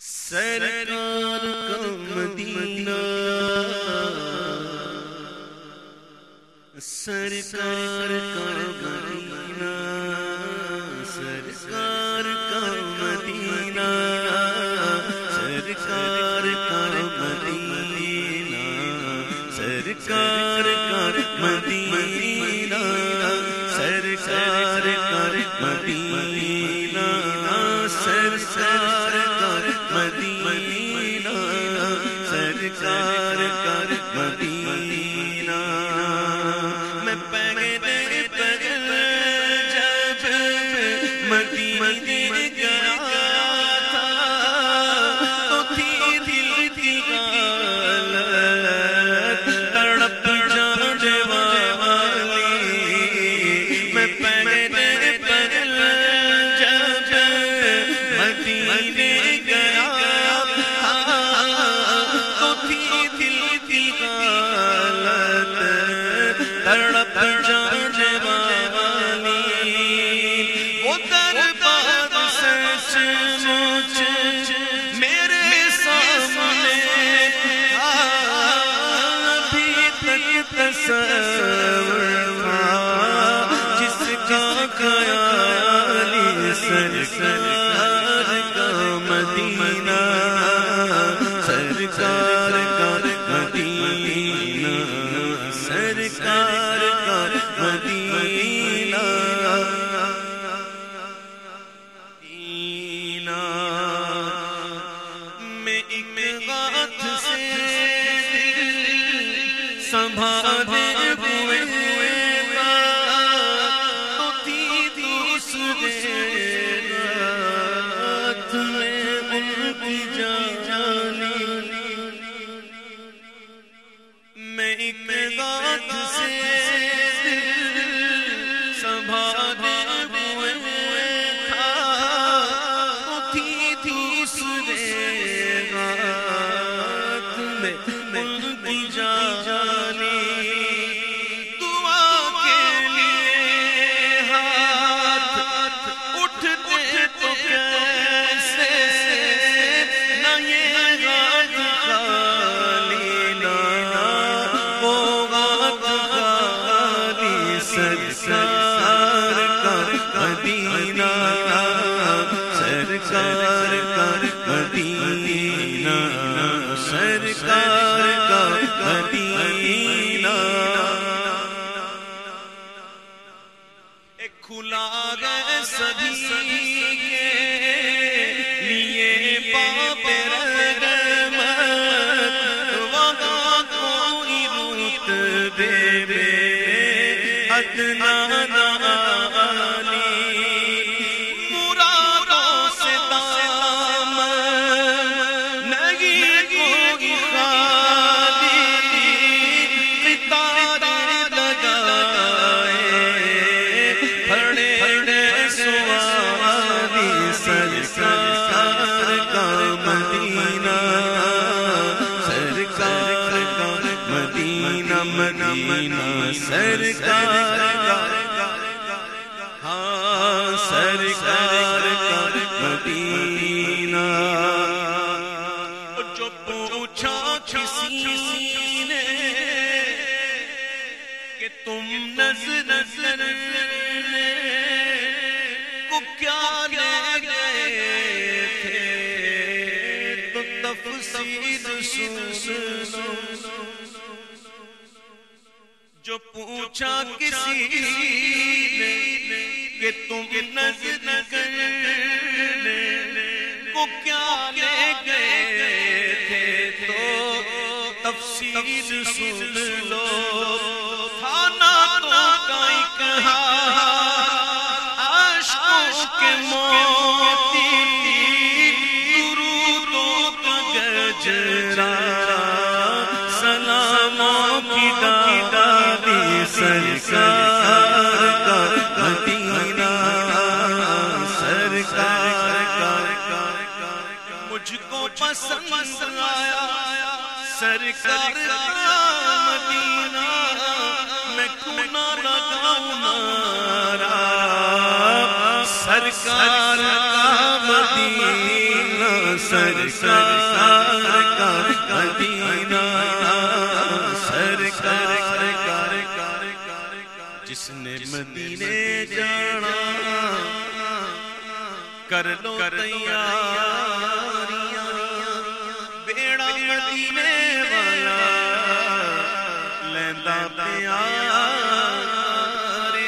سرکار کا مدینہ، سرکار کا مدینہ، سرکار کا مدینہ، سرکار کا مدینہ، سرکار کا مدینہ، سرکار کا مدینہ، سرکار کا مدینہ، سرکار کا مدینہ۔ میں پہلے پہل جب مدینے گیا تھا تو تھی دل کی حالت تڑپ جانے والی۔ میں پہلے پہل جب مدینے گیا تھا تو تھی دل کی حالت تڑپ جانے والی۔ وہ دربار سچ مچ میرے سامنے ابھی تک تصور تھا جس کا خیالی سرکار کا مدینہ، سرکار کا مدینہ، سرکار کا مدینہ۔ میں ایک ہاتھ سے سنبھالے ہوئے تو تھی دوسرے ہاتھ میں ان کی جانی۔ میں ایک ہاتھ سے سنبھالے ہوئے تھا تو تھی دوسرے ہاتھ میں ان کی جانی۔ دعا کے لیے ہاتھ اٹھتے تو کیسے نہ یہ ہاتھ خالی نہ وہ ہاتھ خالی، سرکار کا مدینہ، سرکار کا مدینہ، سرکار کا مدینہ۔ ایک کھلا گئے سبھی کے لیے باب رحمت، وہاں کوئی رتبے میں ادنا نہ عالی۔ مرادوں سے دامن نہیں کوئی خالی، قطاریں لگائے کھڑے سوالی، سرکار کا مدینہ، سرکار کا مدینہ، مدینہ، سرکار کا، ہاں سرکار کا مدینہ۔ جو پوچھا کسی نے کہ تم نظر کو کیا لے گئے تھے تو تفسیر سنو۔ جو پوچھا کسی نے کہ تم نظر کرنے کو کیا لے گئے تھے تو تفسیر سن لو۔ کھانا تو کا ایک عاشقوں کے موتی، درودوں کا گجرا، سلاموں کی ڈالی، سرکار کا مدینہ، سرکار کا۔ مجھ کو پسند آیا سرکار کا مدینہ، میں کیوں نہ لگاؤں نعرہ سرکار کا مدینہ، سرکار کا مدینہ، سرکار جس نے مدینے جانا کر لو تیاریاں، بیڑا مدینے والا لیندا پیار،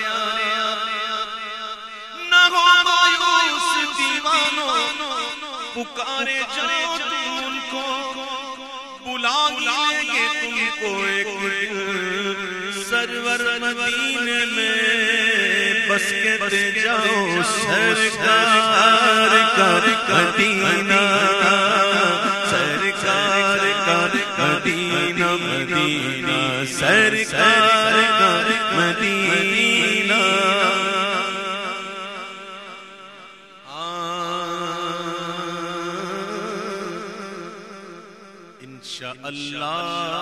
نہ ہو مایوس دیوانوں، پکارے جاؤ تم ان کو، بلا لیں گے تم کو ایک دن سرور مدینے میں بس کہتے جاؤ سرکار کا مدینہ، سرکار کا مدینہ، مدینہ سرکار کا مدینہ۔ انشاءاللہ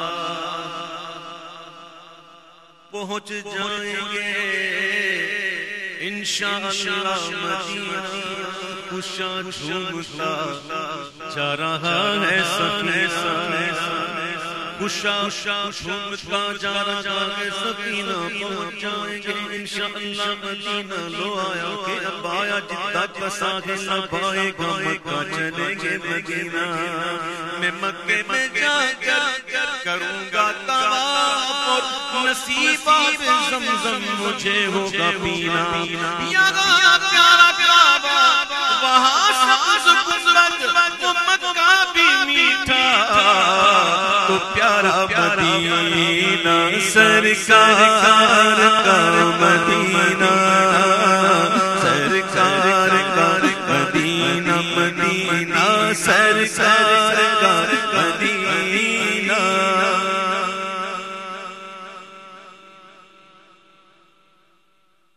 پہنچ جائیں گے انشاءاللہ مدینہ، خوشا جھومتا جا رہا ہے سفینہ، خوشا جھومتا جا رہا ہے سفینہ، پہنچ جائیں گے انشاءاللہ مدینہ۔ لو آیا کہ اب آیا جدہ کا ساحل، اب آئے گا مکہ، چلیں گے مدینہ، میں مکے میں جا کر کروں گا طواف، اور نصیبات زمزم مجھے ہوگا پینا، یہاں پیارا کعبہ وہاں سبز گنبد، وہ مکہ بھی میٹھا تو پیارا مدینہ، سرکار کا مدینہ، سرکار کا مدینہ، مدینہ سرکار کا